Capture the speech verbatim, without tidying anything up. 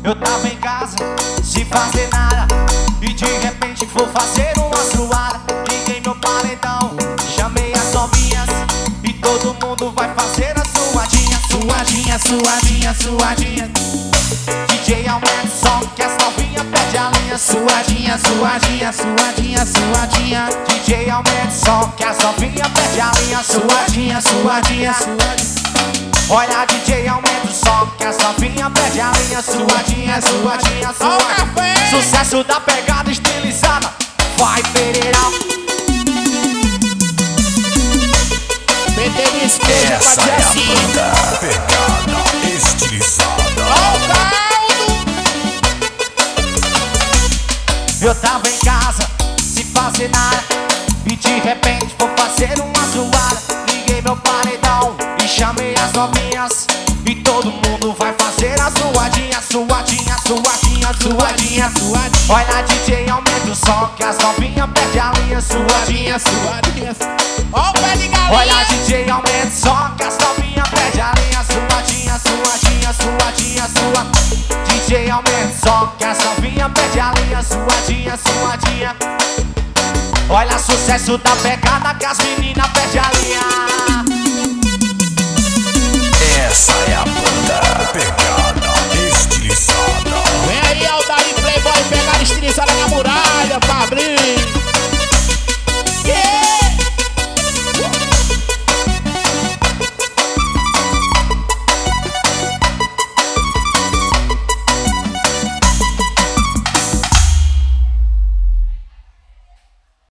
Eu tava em casa, sem fazer nada, e de repente vou fazer uma zoada. Liguei meu paredão, chamei as novinhas, e todo mundo vai fazer a suadinha. Suadinha, suadinha, suadinha. D J aumenta o som que as novinhas perde a linha. Suadinha, suadinha, suadinha, suadinha. D J aumenta o som que as novinhas perde a linha. Suadinha, suadinha, suadinha. Olha, D J, aumenta o som que as novinhas perde a linha. Suadinha, suadinha, suadinha. Sucesso da pegada estilizada. Vai, Pereirão. P T do esquerdo, essa é a banda Pegada Estilizada. Ó o caldo. Eu tava em casa, sem fazer nada, e de repente vou fazer uma zoada. Liguei meu paredão e chamei as novinhas, e todo mundo vai fazer a suadinha. Suadinha, suadinha, suadinha, suadinha. Olha, D J, aumenta o som que as novinhas perde a linha. Suadinha, suadinha. Ó o pé de galinha. Olha, D J, aumenta o som que as novinhas perde a linha. Suadinha, suadinha, suadinha, suadinha. D J, aumenta o som que as novinhas perde a linha. Suadinha, suadinha. Olha, sucesso da pegada que as meninas perde a linha. Essa é a banda Pegada Estilizada. Vem aí, Aldair Playboy, Pegada Estilizada na muralha, Fabrinho.